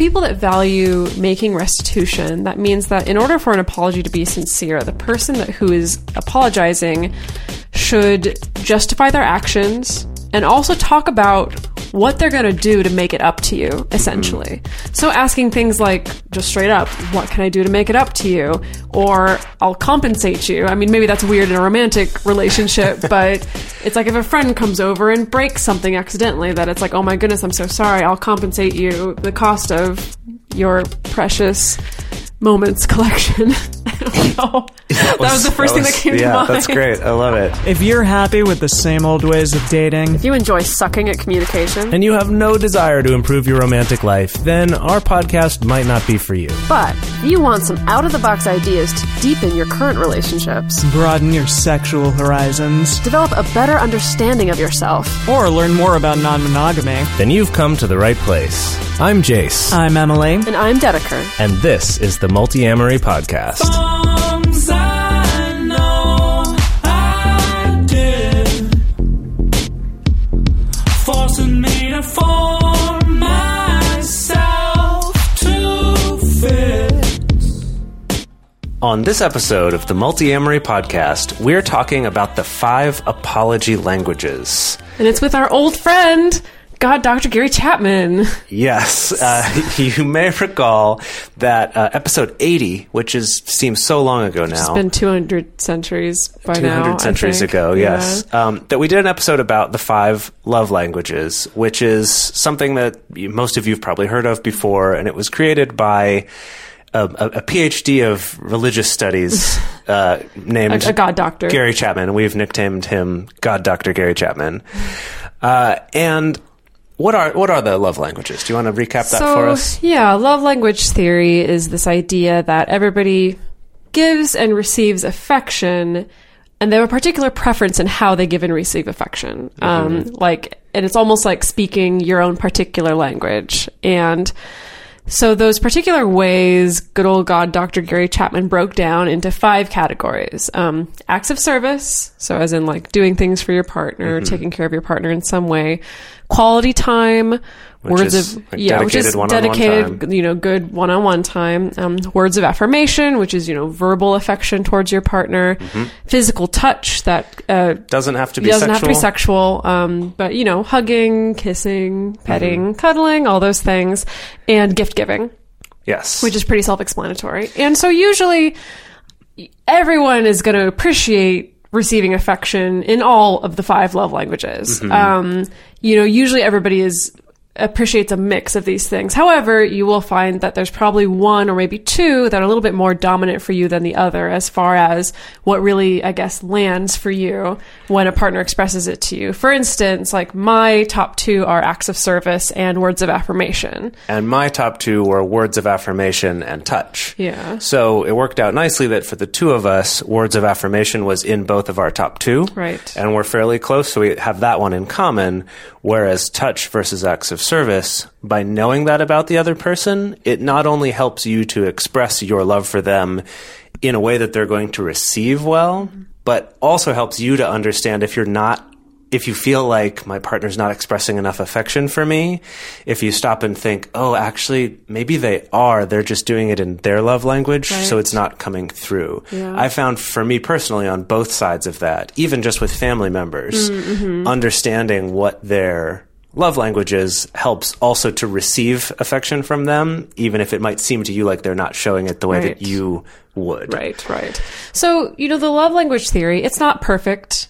people that value making restitution, that means that in order for an apology to be sincere, the person who is apologizing should justify their actions and also talk about what they're going to do to make it up to you, essentially. So asking things like, just straight up, what can I do to make it up to you? Or, I'll compensate you. I mean, maybe that's weird in a romantic relationship, but it's like if a friend comes over and breaks something accidentally, that it's like, oh my goodness, I'm so sorry, I'll compensate you the cost of your precious moments collection. I don't know. That was the first thing that came to mind. Yeah, that's great. I love it. If you're happy with the same old ways of dating, if you enjoy sucking at communication, and you have no desire to improve your romantic life, then our podcast might not be for you. But if you want some out-of-the-box ideas to deepen your current relationships, broaden your sexual horizons, develop a better understanding of yourself, or learn more about non-monogamy, then you've come to the right place. I'm Jace. I'm Emily. And I'm Dedeker. And this is the Multi-Amory Podcast. Songs I know I did, forcing me to form myself to fit. On this episode of the Multi-Amory Podcast, we're talking about the 5 apology languages. And it's with our old friend, Dr. Gary Chapman. Yes. You may recall that episode 80, which seems so long ago now. It's been 200 centuries by 200 now, centuries I think. ago, yes. Yeah. That we did an episode about the 5 love languages, which is something that most of you have probably heard of before, and it was created by a PhD of religious studies named a God Doctor. Gary Chapman. We've nicknamed him God Dr. Gary Chapman. And what are the love languages? Do you want to recap that for us? Yeah, love language theory is this idea that everybody gives and receives affection, and they have a particular preference in how they give and receive affection. And it's almost like speaking your own particular language. And so those particular ways, good old God Dr. Gary Chapman broke down into 5 categories. Acts of service, so as in like doing things for your partner, taking care of your partner in some way. Quality time, which is dedicated, good one-on-one time. Words of affirmation, which is, verbal affection towards your partner. Physical touch that doesn't have to be sexual. But hugging, kissing, petting, cuddling, all those things, and gift giving. Yes, which is pretty self-explanatory. And so usually everyone is going to appreciate receiving affection in all of the 5 love languages. Usually everybody appreciates a mix of these things. However, you will find that there's probably 1 or maybe 2 that are a little bit more dominant for you than the other as far as what really, I guess, lands for you when a partner expresses it to you. For instance, like my top 2 are acts of service and words of affirmation. And my top 2 were words of affirmation and touch. Yeah. So it worked out nicely that for the 2 of us, words of affirmation was in both of our top 2. Right. And we're fairly close, so we have that one in common. Whereas touch versus acts of service, by knowing that about the other person, it not only helps you to express your love for them in a way that they're going to receive well, but also helps you to understand if you feel like my partner's not expressing enough affection for me, if you stop and think, oh, actually, maybe they're just doing it in their love language, right, so it's not coming through. Yeah. I found for me personally on both sides of that, even just with family members, understanding what their love languages helps also to receive affection from them, even if it might seem to you like they're not showing it the way that you would. Right. So, the love language theory, it's not perfect.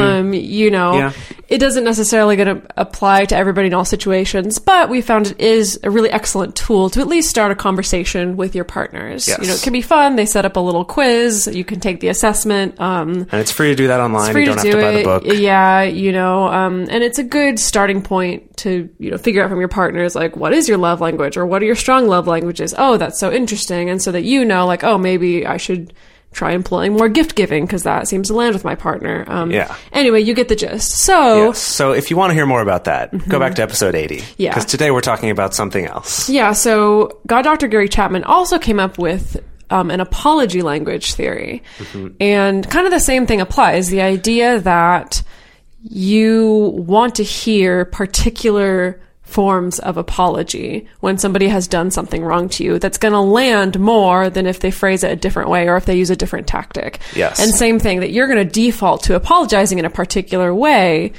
It doesn't necessarily going to apply to everybody in all situations, but we found it is a really excellent tool to at least start a conversation with your partners. Yes. It can be fun. They set up a little quiz. You can take the assessment. And it's free to do that online. You don't have to buy the book. Yeah, and it's a good starting point to, figure out from your partners, like, what is your love language or what are your strong love languages? Oh, that's so interesting. And so that like, oh, maybe I should try employing more gift giving because that seems to land with my partner. Anyway, you get the gist. So if you want to hear more about that, go back to episode 80. Yeah. Because today we're talking about something else. Yeah. So God Dr. Gary Chapman also came up with an apology language theory. And kind of the same thing applies. The idea that you want to hear particular forms of apology when somebody has done something wrong to you that's going to land more than if they phrase it a different way or if they use a different tactic. Yes. And same thing, that you're going to default to apologizing in a particular way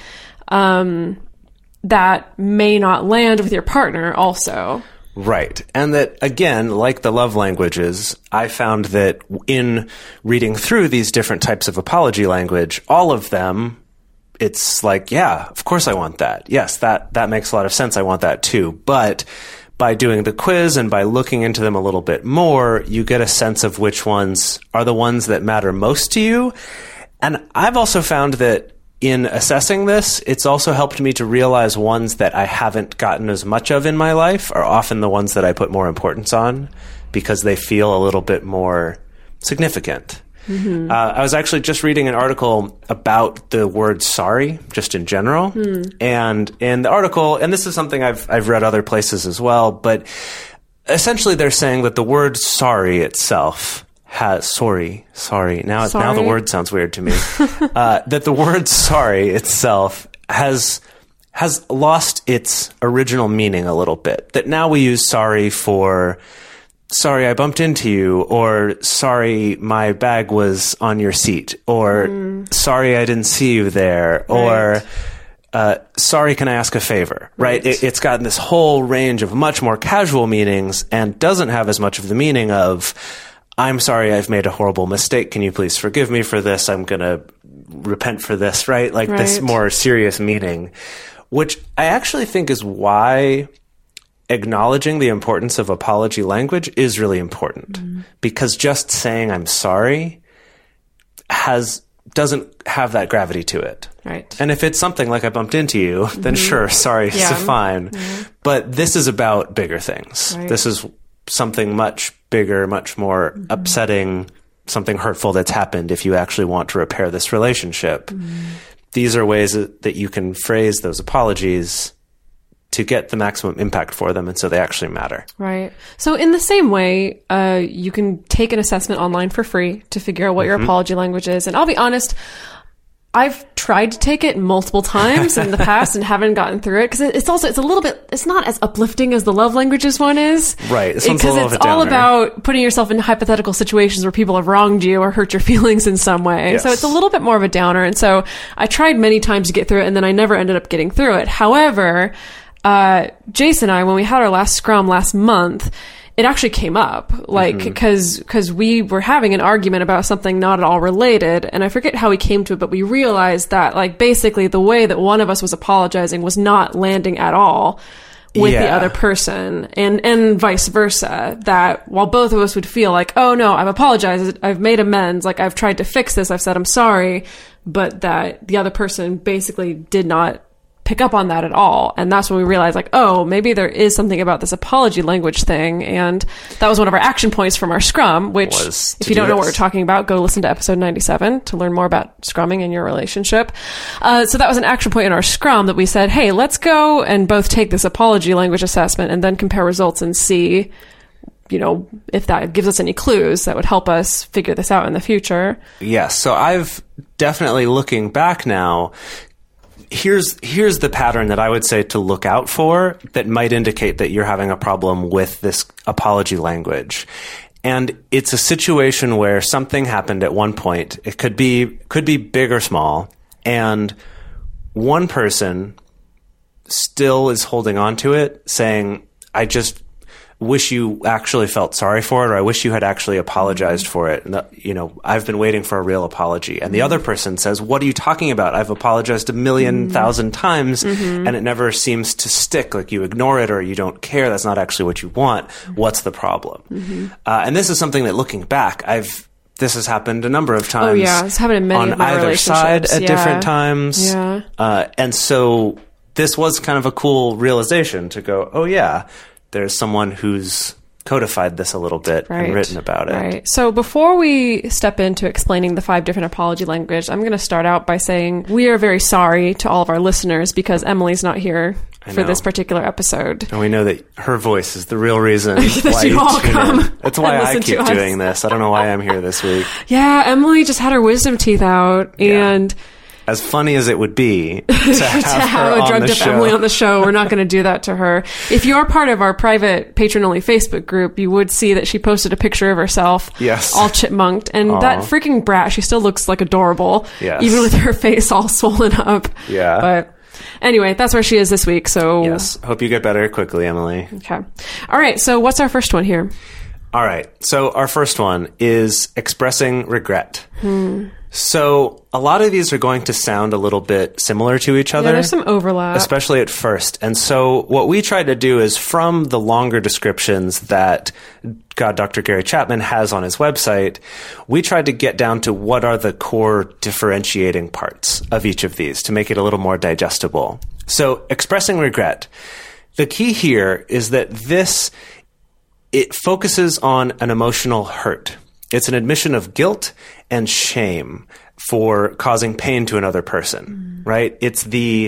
that may not land with your partner also. Right. And that, again, like the love languages, I found that in reading through these different types of apology language, all of them, it's like, yeah, of course I want that. Yes, that makes a lot of sense. I want that too. But by doing the quiz and by looking into them a little bit more, you get a sense of which ones are the ones that matter most to you. And I've also found that in assessing this, it's also helped me to realize ones that I haven't gotten as much of in my life are often the ones that I put more importance on because they feel a little bit more significant. Mm-hmm. I was actually just reading an article about the word sorry, just in general. And in the article, and this is something I've read other places as well, but essentially they're saying that the word sorry itself has, sorry. Now the word sounds weird to me. That the word sorry itself has lost its original meaning a little bit. That now we use sorry for, sorry I bumped into you, or sorry my bag was on your seat, or sorry I didn't see you there, or sorry can I ask a favor, right? It's gotten this whole range of much more casual meanings and doesn't have as much of the meaning of, I'm sorry I've made a horrible mistake, can you please forgive me for this, I'm gonna repent for this, right? Like this more serious meaning, which I actually think is why acknowledging the importance of apology language is really important, because just saying I'm sorry doesn't have that gravity to it. Right. And if it's something like I bumped into you, then sure, sorry is fine. But this is about bigger things. Right. This is something much bigger, much more upsetting, something hurtful that's happened if you actually want to repair this relationship. These are ways that you can phrase those apologies to get the maximum impact for them, and so they actually matter. Right. So in the same way, you can take an assessment online for free to figure out what your apology language is. And I'll be honest, I've tried to take it multiple times in the past and haven't gotten through it, because it's not as uplifting as the love languages one is. Right. This one's a little bit downer. all about putting yourself in hypothetical situations where people have wronged you or hurt your feelings in some way. Yes. So it's a little bit more of a downer. And so I tried many times to get through it, and then I never ended up getting through it. However, Jason and I, when we had our last scrum last month, it actually came up, like, because we were having an argument about something not at all related, and I forget how we came to it, but we realized that, like, basically the way that one of us was apologizing was not landing at all with the other person, and vice versa, that while both of us would feel like, oh no, I've apologized, I've made amends, like, I've tried to fix this, I've said I'm sorry, but that the other person basically did not pick up on that at all. And that's when we realized, like, oh, maybe there is something about this apology language thing. And that was one of our action points from our scrum, which, if you don't know what we're talking about, go listen to episode 97 to learn more about scrumming in your relationship. So that was an action point in our scrum that we said, hey, let's go and both take this apology language assessment and then compare results and see, you know, if that gives us any clues that would help us figure this out in the future. Yes. So I've definitely, looking back now, Here's the pattern that I would say to look out for that might indicate that you're having a problem with this apology language. And it's a situation where something happened at one point. It could be big or small, and one person still is holding on to it, saying, I just wish you actually felt sorry for it, or I wish you had actually apologized for it. And you know, I've been waiting for a real apology. And the other person says, what are you talking about? I've apologized 1,000,000 times and it never seems to stick. Like, you ignore it or you don't care. That's not actually what you want. What's the problem? And this is something that, looking back, this has happened a number of times. Oh yeah, it's happened in many of my on either side at different times. Yeah. And so this was kind of a cool realization to go, oh yeah, there's someone who's codified this a little bit and written about it. Right. So before we step into explaining the 5 different apology languages, I'm going to start out by saying we are very sorry to all of our listeners because Emily's not here for this particular episode. And we know that her voice is the real reason that why you all come. That's why I keep doing this. I don't know why I'm here this week. Yeah, Emily just had her wisdom teeth out, and as funny as it would be to have, to have a drugged up Emily on the show, we're not going to do that to her. If you're part of our private patron-only Facebook group, you would see that she posted a picture of herself, Yes. all chipmunked, and that freaking brat, she still looks like adorable, Yes. even with her face all swollen up. Yeah. But anyway, that's where she is this week. So Yes. Hope you get better quickly, Emily. Okay. All right. So what's our first one here? All right. So our first one is expressing regret. So a lot of these are going to sound a little bit similar to each other. Yeah, there's some overlap. Especially at first. And so what we tried to do is from the longer descriptions that Dr. Gary Chapman has on his website, we tried to get down to what are the core differentiating parts of each of these to make it a little more digestible. So expressing regret. The key here is that it focuses on an emotional hurt. It's an admission of guilt and shame for causing pain to another person, right? It's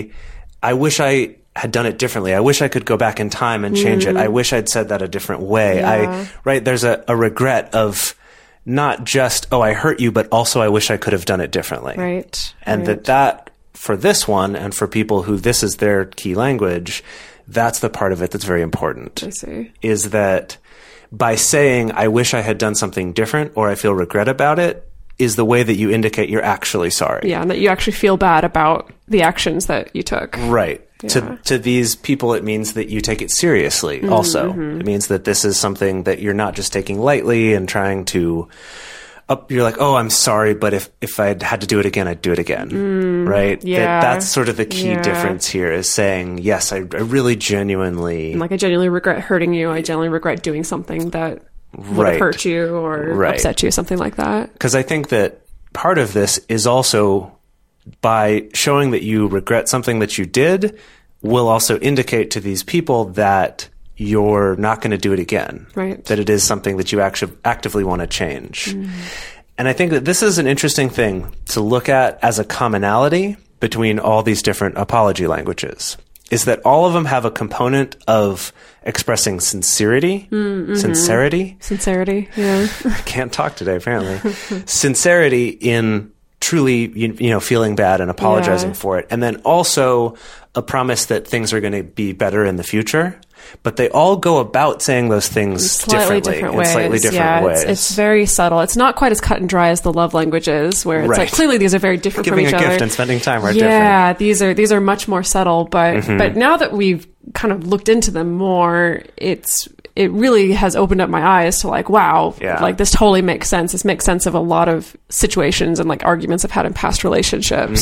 I wish I had done it differently. I wish I could go back in time and change it. I wish I'd said that a different way. Yeah. There's a regret of not just, I hurt you, but also I wish I could have done it differently. Right. And right. that for this one and for people who this is their key language, that's the part of it that's very important. I see. Is that by saying, I wish I had done something different or I feel regret about it, is the way that you indicate you're actually sorry. Yeah, and that you actually feel bad about the actions that you took. Right. Yeah. To these people, it means that you take it seriously also. It means that this is something that you're not just taking lightly and trying to... you're like, I'm sorry, but if I had to do it again, I'd do it again. Right? Yeah. That's sort of the key difference here is saying, yes, I really genuinely... And I genuinely regret hurting you. I genuinely regret doing something that would have hurt you or upset you, something like that. Because I think that part of this is also by showing that you regret something that you did will also indicate to these people that you're not going to do it again. Right. That it is something that you actually actively want to change. And I think that this is an interesting thing to look at as a commonality between all these different apology languages, is that all of them have a component of expressing sincerity. Sincerity, yeah. I can't talk today, apparently. Sincerity in truly, feeling bad and apologizing for it. And then also a promise that things are going to be better in the future. But they all go about saying those things differently, in slightly different ways. It's very subtle. It's not quite as cut and dry as the love languages, where it's like clearly these are very different from each other. Giving a gift and spending time are different. Yeah, these are much more subtle. But now that we've kind of looked into them more, it really has opened up my eyes to wow, like this totally makes sense. This makes sense of a lot of situations and arguments I've had in past relationships.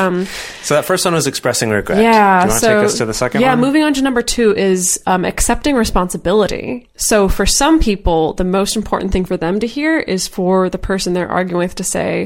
So that first one was expressing regret. Yeah. Do you want to take us to the second one? Yeah, moving on to number 2 is accepting responsibility. So for some people, the most important thing for them to hear is for the person they're arguing with to say,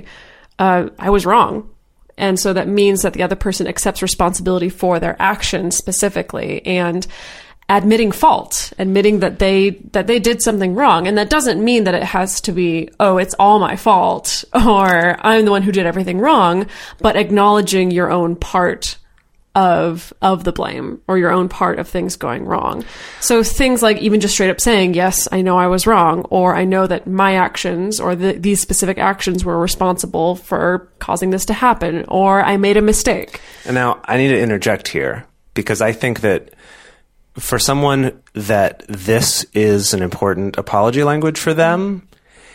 I was wrong. And so that means that the other person accepts responsibility for their actions specifically and admitting fault, admitting that they did something wrong. And that doesn't mean that it has to be, it's all my fault or I'm the one who did everything wrong, but acknowledging your own part of the blame or your own part of things going wrong. So things like even just straight up saying, yes, I know I was wrong, or I know that my actions or these specific actions were responsible for causing this to happen, or I made a mistake. And now I need to interject here because I think that for someone that this is an important apology language for them,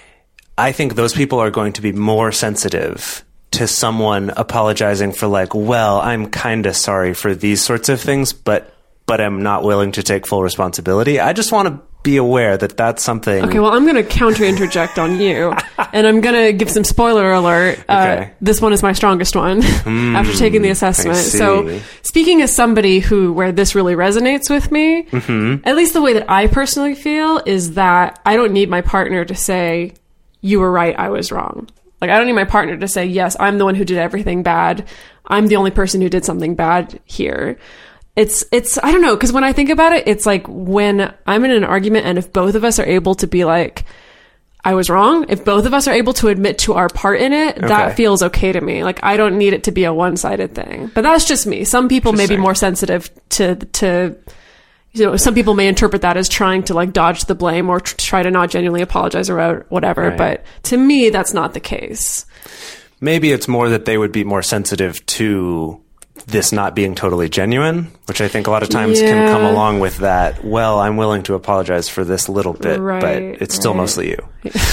I think those people are going to be more sensitive to someone apologizing for I'm kind of sorry for these sorts of things, but I'm not willing to take full responsibility. I just want to be aware that that's something... Okay, well, I'm going to counter-interject on you, and I'm going to give some spoiler alert. Okay. This one is my strongest one after taking the assessment. I see. So speaking as somebody where this really resonates with me, at least the way that I personally feel is that I don't need my partner to say, you were right, I was wrong. I don't need my partner to say, yes, I'm the one who did everything bad. I'm the only person who did something bad here. It's I don't know, because when I think about it, it's like when I'm in an argument and if both of us are able to be like, I was wrong, if both of us are able to admit to our part in it, that feels okay to me. I don't need it to be a one-sided thing. But that's just me. Some people may be more sensitive to some people may interpret that as trying to dodge the blame or try to not genuinely apologize or whatever. Right. But to me, that's not the case. maybe it's more that they would be more sensitive to this not being totally genuine, which I think a lot of times can come along with that. Well, I'm willing to apologize for this little bit, but it's still mostly you.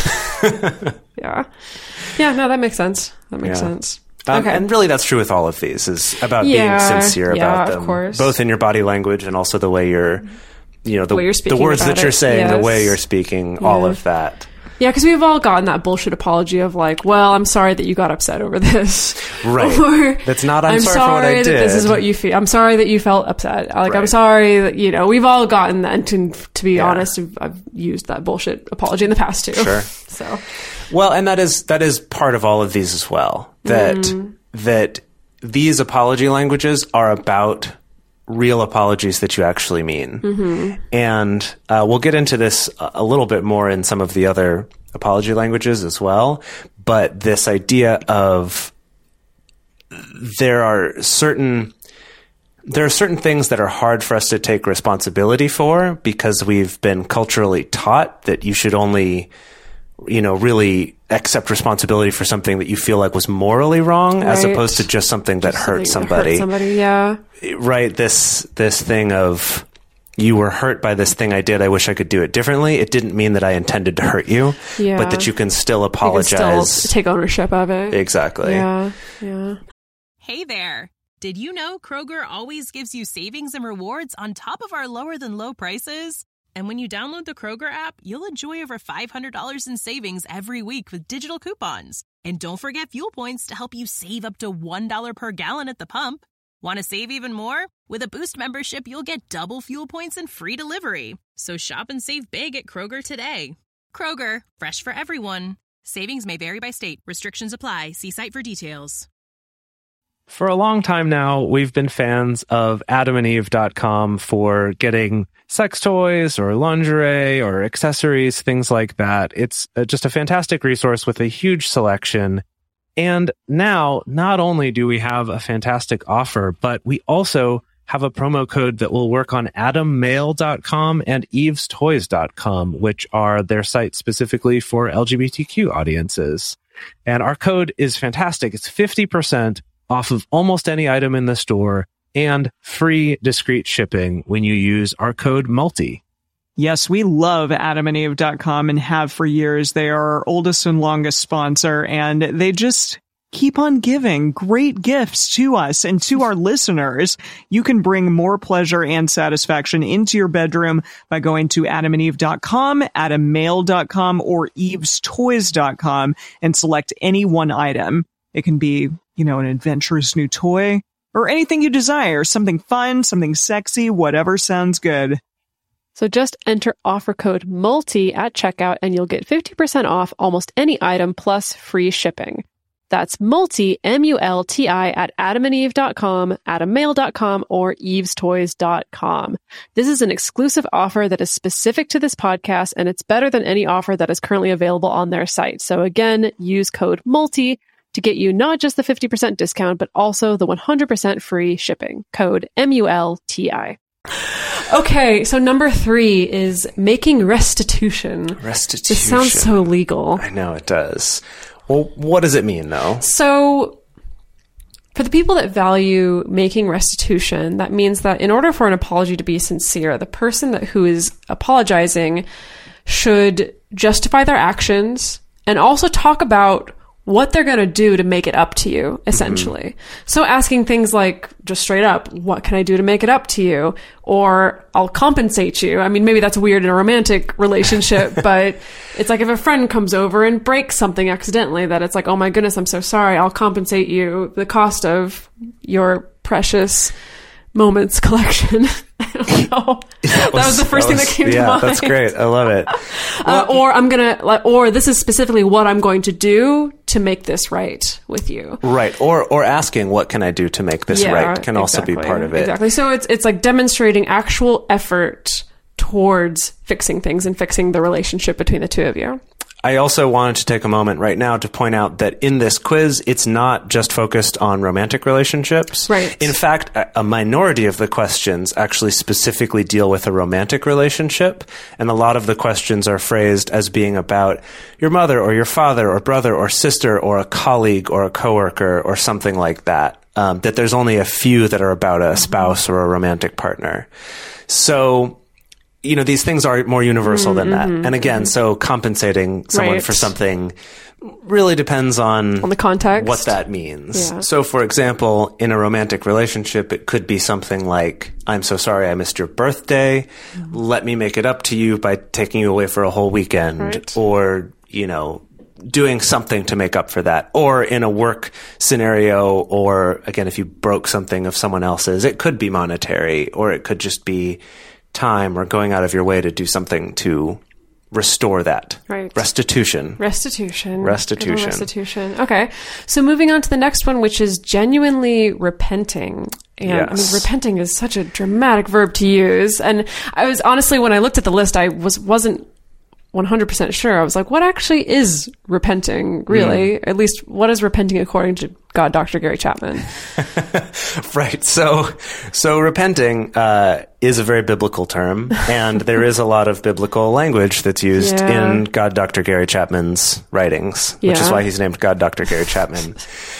Yeah. Yeah, no, that makes sense. That makes sense. Okay. And really that's true with all of these, is about being sincere about them. Of course. Both in your body language and also the way you're, the words that you're saying, the way you're speaking, all of that. Yeah, because we've all gotten that bullshit apology of like, well, I'm sorry that you got upset over this. Right. Or, that's not, I'm sorry for what I did. That this is what you feel. I'm sorry that you felt upset. Like, Right. I'm sorry that, we've all gotten that. And to be honest, I've used that bullshit apology in the past too. Sure. So. Well, and that is part of all of these as well. That these apology languages are about real apologies that you actually mean. And we'll get into this a little bit more in some of the other apology languages as well. But this idea of there are certain things that are hard for us to take responsibility for because we've been culturally taught that you should only really accept responsibility for something that you feel like was morally wrong, as opposed to just something that hurt somebody. Right. This thing of, you were hurt by this thing I did. I wish I could do it differently. It didn't mean that I intended to hurt you, but that you can still apologize. You can still take ownership of it. Exactly. Yeah. Hey there. Did you know Kroger always gives you savings and rewards on top of our lower than low prices? And when you download the Kroger app, you'll enjoy over $500 in savings every week with digital coupons. And don't forget fuel points to help you save up to $1 per gallon at the pump. Want to save even more? With a Boost membership, you'll get double fuel points and free delivery. So shop and save big at Kroger today. Kroger, fresh for everyone. Savings may vary by state. Restrictions apply. See site for details. For a long time now, we've been fans of AdamandEve.com for getting sex toys or lingerie or accessories, things like that. It's just a fantastic resource with a huge selection. And now, not only do we have a fantastic offer, but we also have a promo code that will work on AdamMail.com and EvesToys.com, which are their sites specifically for LGBTQ audiences. And our code is fantastic. It's 50% off of almost any item in the store and free discreet shipping when you use our code MULTI. Yes, we love AdamandEve.com and have for years. They are our oldest and longest sponsor, and they just keep on giving great gifts to us and to our listeners. You can bring more pleasure and satisfaction into your bedroom by going to AdamandEve.com, AdamMail.com, or EvesToys.com and select any one item. It can be, an adventurous new toy or anything you desire, something fun, something sexy, whatever sounds good. So just enter offer code MULTI at checkout and you'll get 50% off almost any item plus free shipping. That's MULTI, M-U-L-T-I, at AdamandEve.com, AdamMail.com, or EvesToys.com. This is an exclusive offer that is specific to this podcast, and it's better than any offer that is currently available on their site. So again, use code MULTI to get you not just the 50% discount, but also the 100% free shipping. Code MULTI. Okay, so number 3 is making restitution. Restitution. This sounds so legal. I know, it does. Well, what does it mean, though? So, for the people that value making restitution, that means that in order for an apology to be sincere, the person who is apologizing should justify their actions and also talk about what they're going to do to make it up to you, essentially. So asking things like, just straight up, what can I do to make it up to you? Or I'll compensate you. I mean, maybe that's weird in a romantic relationship, but it's like if a friend comes over and breaks something accidentally, that it's like, oh my goodness, I'm so sorry. I'll compensate you the cost of your precious moments collection. I don't know. That was the first thing that came to mind. Yeah, that's great. I love it. Or this is specifically what I'm going to do to make this right with you. Right. Or asking, what can I do to make this right can also be part of it. Exactly. So it's like demonstrating actual effort towards fixing things and fixing the relationship between the two of you. I also wanted to take a moment right now to point out that in this quiz, it's not just focused on romantic relationships. Right. In fact, a minority of the questions actually specifically deal with a romantic relationship, and a lot of the questions are phrased as being about your mother or your father or brother or sister or a colleague or a coworker or something like that. That there's only a few that are about a spouse or a romantic partner. So, you know, these things are more universal than that. And again, so compensating someone Right. for something really depends on the context. what that means. Yeah. So, for example, in a romantic relationship, it could be something like, I'm so sorry I missed your birthday. Let me make it up to you by taking you away for a whole weekend. Right. Or, you know, doing something to make up for that. Or in a work scenario, or again, if you broke something of someone else's, it could be monetary, or it could just be time or going out of your way to do something to restore that. Right. Restitution. Restitution. Restitution. Good old restitution. Okay. So moving on to the next one, which is genuinely repenting. And I mean, Yes. repenting is such a dramatic verb to use. And I was honestly, when I looked at the list, I wasn't 100% sure. I was like, what actually is repenting, really? At least, what is repenting according to God, Dr. Gary Chapman? Right. So repenting is a very biblical term, and there is a lot of biblical language that's used Yeah. in God, Dr. Gary Chapman's writings, which is Yeah. why he's named God, Dr. Gary Chapman.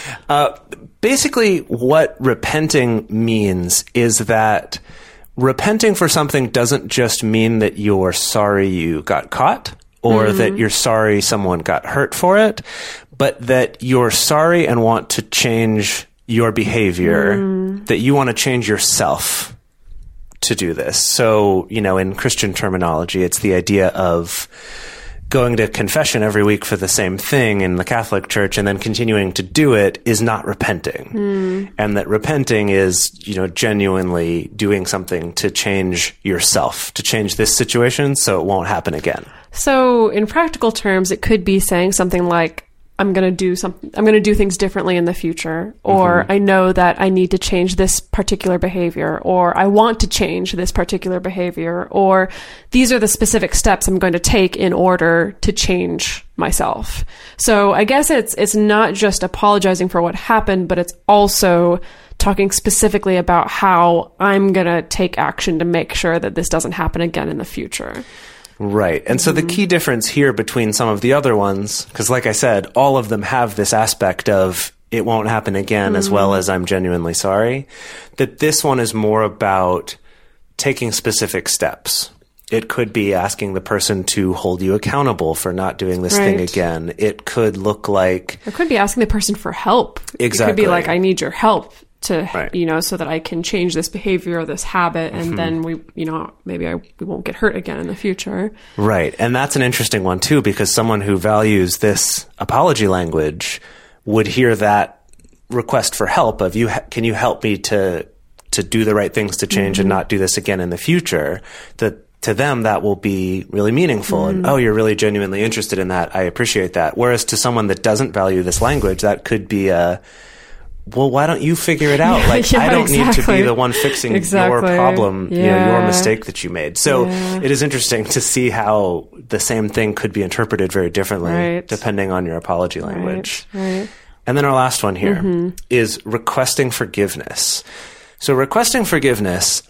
Basically, what repenting means is that repenting for something doesn't just mean that you're sorry you got caught or that you're sorry someone got hurt for it, but that you're sorry and want to change your behavior, that you want to change yourself to do this. So, you know, in Christian terminology, it's the idea of going to confession every week for the same thing in the Catholic Church and then continuing to do it is not repenting. And that repenting is, you know, genuinely doing something to change yourself, to change this situation so it won't happen again. So, in practical terms, it could be saying something like, I'm going to do things differently in the future, or I know that I need to change this particular behavior, or I want to change this particular behavior, or these are the specific steps I'm going to take in order to change myself. So I guess it's not just apologizing for what happened, but it's also talking specifically about how I'm going to take action to make sure that this doesn't happen again in the future. Right. And so the key difference here between some of the other ones, because like I said, all of them have this aspect of it won't happen again as well as I'm genuinely sorry, that this one is more about taking specific steps. It could be asking the person to hold you accountable for not doing this thing Right. again. It could look like... It could be asking the person for help. It could Exactly. be like, I need your help to, Right. you know, so that I can change this behavior or this habit. And then we won't get hurt again in the future. Right. And that's an interesting one too, because someone who values this apology language would hear that request for help of can you help me to do the right things to change and not do this again in the future? That to them, that will be really meaningful. And, oh, you're really genuinely interested in that. I appreciate that. Whereas to someone that doesn't value this language, that could be well, why don't you figure it out? Like, Yeah, I don't need to exactly. be the one fixing your Exactly. problem, you know, your Yeah. mistake that you made. So Yeah. it is interesting to see how the same thing could be interpreted very differently Right. depending on your apology language. Right. And then our last one here is requesting forgiveness. So requesting forgiveness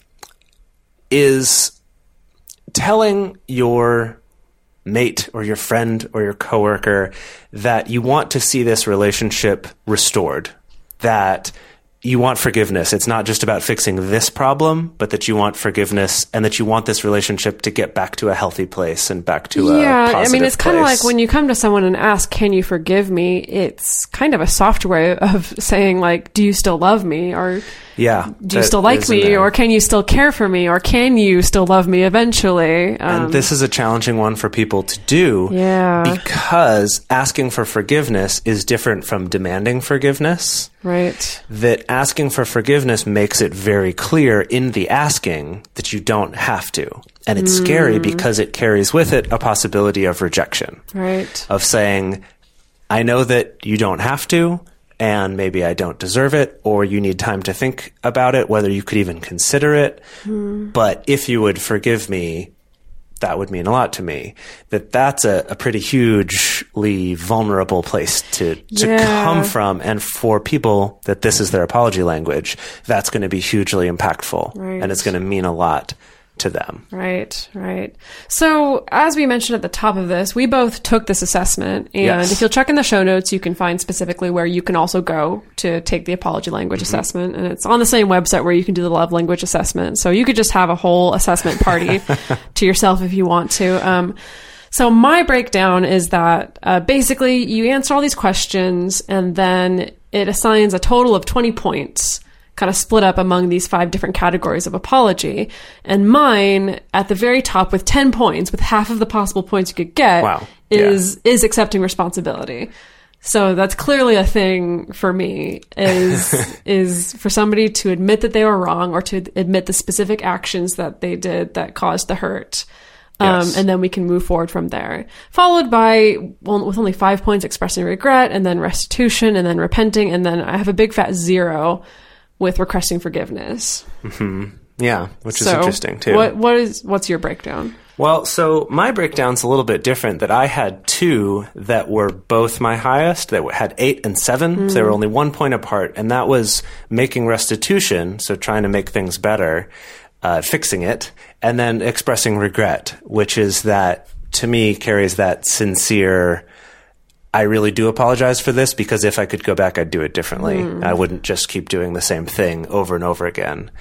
is telling your mate or your friend or your coworker that you want to see this relationship restored, that you want forgiveness. It's not just about fixing this problem, but that you want forgiveness and that you want this relationship to get back to a healthy place and back to a Yeah, I positive mean, it's kind of place. like when you come to someone and ask, can you forgive me? It's kind of a soft way of saying, like, do you still love me? Or Yeah. do you that still like is in me? there. Or can you still care for me? Or can you still love me eventually? And this is a challenging one for people to do Yeah. because asking for forgiveness is different from demanding forgiveness. Right. That asking for forgiveness makes it very clear in the asking that you don't have to. And it's scary because it carries with it a possibility of rejection, Right. of saying, I know that you don't have to, and maybe I don't deserve it, or you need time to think about it, whether you could even consider it. But if you would forgive me, that would mean a lot to me. That's a pretty hugely vulnerable place to come from. And for people that this is their apology language, that's going to be hugely impactful. Right. And it's going to mean a lot to them. Right. So as we mentioned at the top of this, we both took this assessment, and Yes. if you'll check in the show notes, you can find specifically where you can also go to take the apology language assessment, and it's on the same website where you can do the love language assessment. So you could just have a whole assessment party to yourself if you want to. So my breakdown is that basically you answer all these questions, and then it assigns a total of 20 points, kind of split up among these 5 different categories of apology. And mine, at the very top with 10 points, with half of the possible points you could get, Wow. is accepting responsibility. So that's clearly a thing for me, is for somebody to admit that they were wrong, or to admit the specific actions that they did that caused the hurt. Yes. And then we can move forward from there. Followed by, well, with only 5 points, expressing regret, and then restitution, and then repenting, and then I have a big fat 0 with requesting forgiveness. Yeah, which is So interesting too. What's your breakdown? Well, so my breakdown's a little bit different, that I had 2 that were both my highest, that had 8 and 7. So they were only 1 point apart. And that was making restitution, so trying to make things better, fixing it, and then expressing regret, which is that, to me, carries that sincere, I really do apologize for this, because if I could go back, I'd do it differently. I wouldn't just keep doing the same thing over and over again.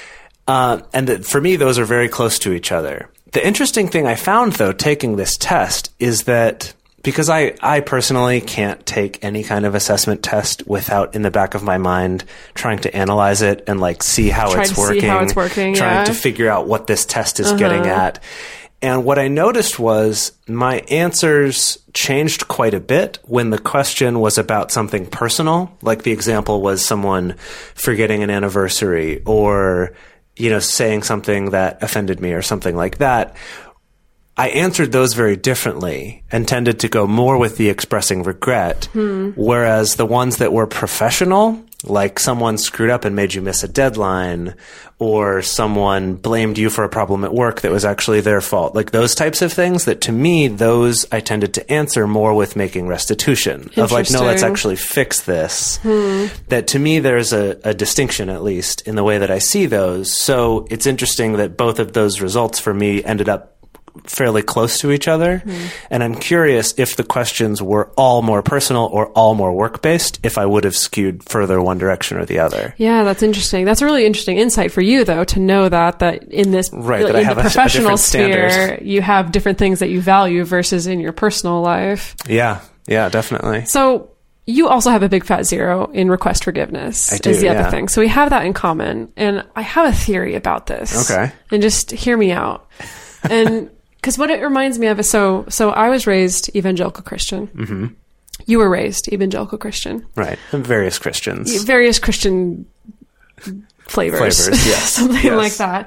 For me, those are very close to each other. The interesting thing I found, though, taking this test, is that because I personally can't take any kind of assessment test without, in the back of my mind, trying to analyze it and see how it's working, trying to figure out what this test is getting at. And what I noticed was my answers changed quite a bit when the question was about something personal. Like the example was someone forgetting an anniversary, or, saying something that offended me or something like that. I answered those very differently and tended to go more with the expressing regret. Whereas the ones that were professional, like someone screwed up and made you miss a deadline, or someone blamed you for a problem at work that was actually their fault, like those types of things, that to me, those I tended to answer more with making restitution of no, let's actually fix this. That to me, there's a distinction, at least in the way that I see those. So it's interesting that both of those results for me ended up fairly close to each other. And I'm curious if the questions were all more personal or all more work-based, if I would have skewed further one direction or the other. Yeah, that's interesting. That's a really interesting insight for you, though, to know that in this, right, that in I have the professional a sphere, standard. You have different things that you value versus in your personal life. Yeah, definitely. So you also have a big fat 0 in request forgiveness. I do, is the other yeah. thing. So we have that in common. And I have a theory about this. Okay. And just hear me out. And because what it reminds me of is, so I was raised evangelical Christian. Mm-hmm. You were raised evangelical Christian. Right. And various Christians. Various Christian flavors. Yes. Something like that.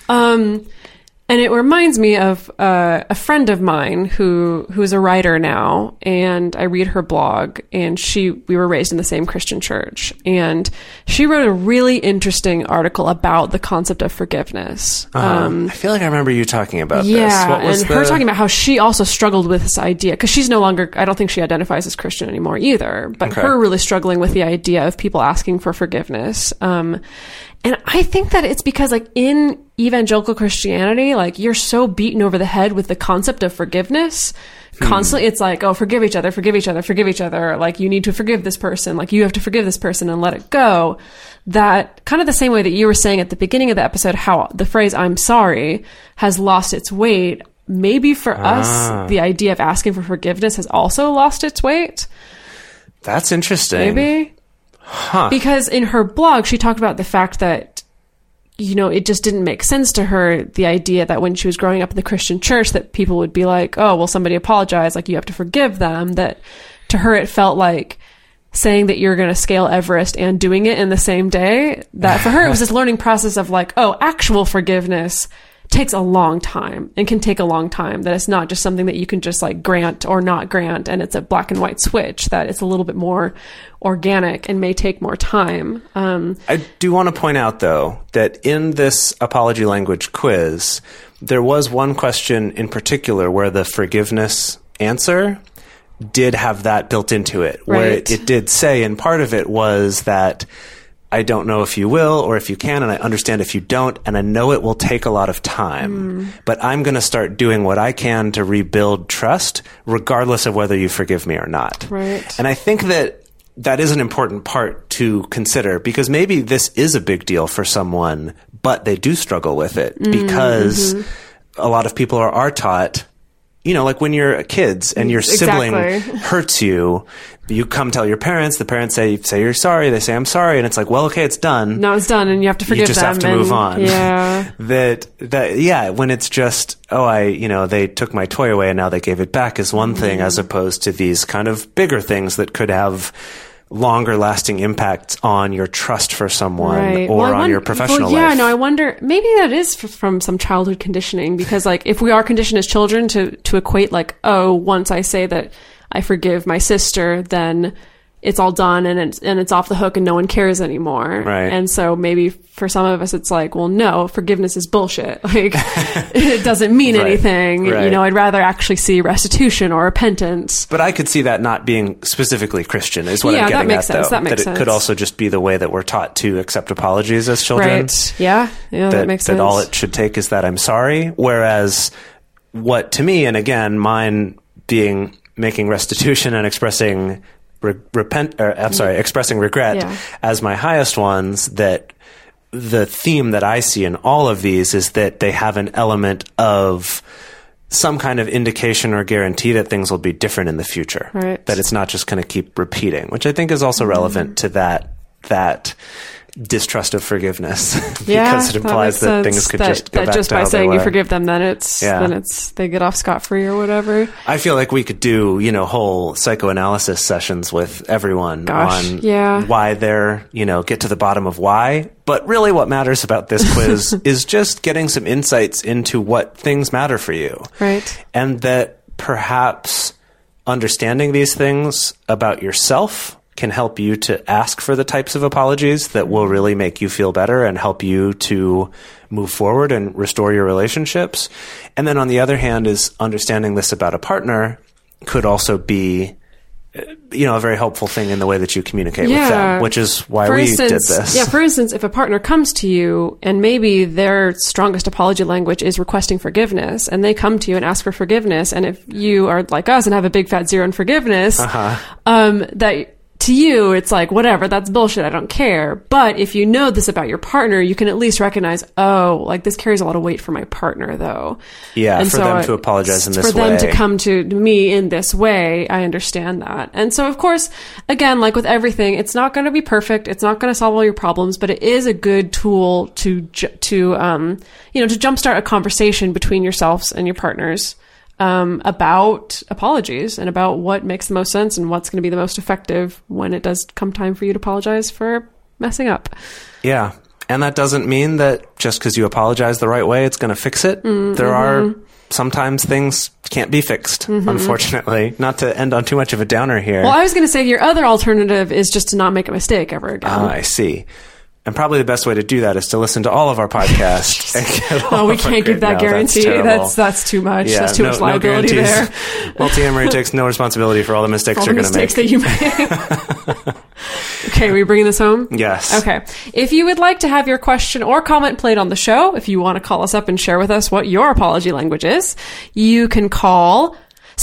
And it reminds me of a friend of mine who's a writer now, and I read her blog, and we were raised in the same Christian church, and she wrote a really interesting article about the concept of forgiveness. I feel like I remember you talking about this. Yeah, What was her talking about how she also struggled with this idea, because she's no longer, I don't think she identifies as Christian anymore either, but her really struggling with the idea of people asking for forgiveness. And I think that it's because, in evangelical Christianity, you're so beaten over the head with the concept of forgiveness. Constantly, it's forgive each other, forgive each other, forgive each other. You need to forgive this person. You have to forgive this person and let it go. That kind of the same way that you were saying at the beginning of the episode, how the phrase "I'm sorry" has lost its weight. Maybe for us, the idea of asking for forgiveness has also lost its weight. That's interesting. Maybe. Huh. Because in her blog, she talked about the fact that, it just didn't make sense to her, the idea that when she was growing up in the Christian church, that people would be like, oh, well, somebody apologized, you have to forgive them. That to her, it felt like saying that you're going to scale Everest and doing it in the same day. That for her, it was this learning process of actual forgiveness takes a long time and can take a long time, that it's not just something that you can just like grant or not grant and it's a black and white switch, that it's a little bit more organic and may take more time. I do want to point out, though, that in this apology language quiz, there was one question in particular where the forgiveness answer did have that built into it, where Right. it did say, and part of it was that I don't know if you will or if you can, and I understand if you don't, and I know it will take a lot of time, but I'm going to start doing what I can to rebuild trust, regardless of whether you forgive me or not. Right. And I think that that is an important part to consider, because maybe this is a big deal for someone, but they do struggle with it because a lot of people are taught, you know, like when you're kids and your sibling Exactly. hurts you, you come tell your parents, the parents say you're sorry, they say I'm sorry, and it's like, well, okay, it's done. No, it's done and you have to forgive You just them. have to move on. Yeah. Yeah, when it's just, they took my toy away and now they gave it back is one thing, as opposed to these kind of bigger things that could have longer lasting impacts on your trust for someone Right. or Well, on your professional yeah, life. no, I wonder, maybe that is from some childhood conditioning, because like if we are conditioned as children to equate like, oh, once I say that I forgive my sister, then it's all done and it's off the hook and no one cares anymore. Right. And so maybe for some of us it's like, well, no, forgiveness is bullshit. Like it doesn't mean Right. anything. Right. You know, I'd rather actually see restitution or repentance. But I could see that not being specifically Christian is what Yeah, I'm that getting makes at, sense. though. That makes it sense. could also just be the way that we're taught to accept apologies as children. Right. Yeah. Yeah, that makes sense. That all it should take is that I'm sorry. Whereas what to me, and again, mine being making restitution and expressing expressing regret Yeah. as my highest ones, that the theme that I see in all of these is that they have an element of some kind of indication or guarantee that things will be different in the future. Right. That it's not just going to keep repeating, which I think is also relevant to that distrust of forgiveness, because it implies that things could just go back just to by how they saying you were. forgive them, then Yeah. they get off scot-free or whatever. I feel like we could do, whole psychoanalysis sessions with everyone Gosh, on yeah. why they're, get to the bottom of why. But really what matters about this quiz is just getting some insights into what things matter for you. Right. And that perhaps understanding these things about yourself can help you to ask for the types of apologies that will really make you feel better and help you to move forward and restore your relationships. And then on the other hand is understanding this about a partner could also be, a very helpful thing in the way that you communicate with them, which is why we did this. Yeah, for instance, if a partner comes to you and maybe their strongest apology language is requesting forgiveness, and they come to you and ask for forgiveness, and if you are like us and have a big fat zero in forgiveness, that to you, it's like, whatever, that's bullshit, I don't care. But if you know this about your partner, you can at least recognize, oh, like this carries a lot of weight for my partner, though. Yeah, And for them to apologize in this way. For them to come to me in this way, I understand that. And so, of course, again, like with everything, it's not going to be perfect. It's not going to solve all your problems, but it is a good tool to jumpstart a conversation between yourselves and your partners about apologies and about what makes the most sense and what's going to be the most effective when it does come time for you to apologize for messing up. Yeah. And that doesn't mean that just because you apologize the right way, it's going to fix it. There are sometimes things can't be fixed, unfortunately. Not to end on too much of a downer here. Well, I was going to say your other alternative is just to not make a mistake ever again. I see. And probably the best way to do that is to listen to all of our podcasts. And get all Oh, we of our can't give that No, that's guarantee. terrible. That's too much. Yeah, That's too much liability there. guarantees. Multi-Amory takes no responsibility for all the mistakes All you're the going to make. mistakes that you make. Okay, are we bringing this home? Yes. Okay. If you would like to have your question or comment played on the show, if you want to call us up and share with us what your apology language is, you can call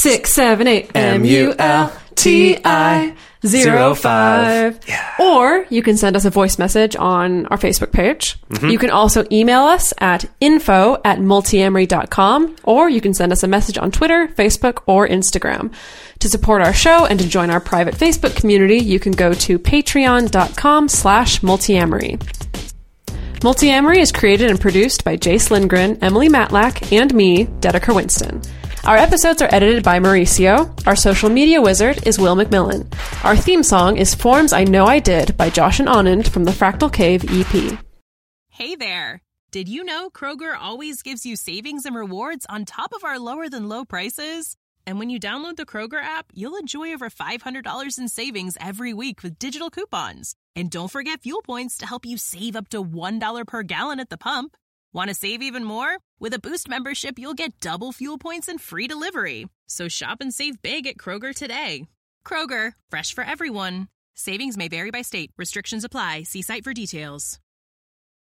678-MULTI-05. Or you can send us a voice message on our Facebook page. You can also email us at info@multiamory.com, or you can send us a message on Twitter, Facebook, or Instagram. To support our show and to join our private Facebook community, you can go to patreon.com/multiamory. Multiamory is created and produced by Jace Lindgren, Emily Matlack, and me, Dedeker Winston. Our episodes are edited by Mauricio. Our social media wizard is Will McMillan. Our theme song is Forms I Know I Did by Josh and Anand from the Fractal Cave EP. Hey there! Did you know Kroger always gives you savings and rewards on top of our lower than low prices? And when you download the Kroger app, you'll enjoy over $500 in savings every week with digital coupons. And don't forget fuel points to help you save up to $1 per gallon at the pump. Want to save even more? With a Boost membership, you'll get double fuel points and free delivery. So shop and save big at Kroger today. Kroger, fresh for everyone. Savings may vary by state. Restrictions apply. See site for details.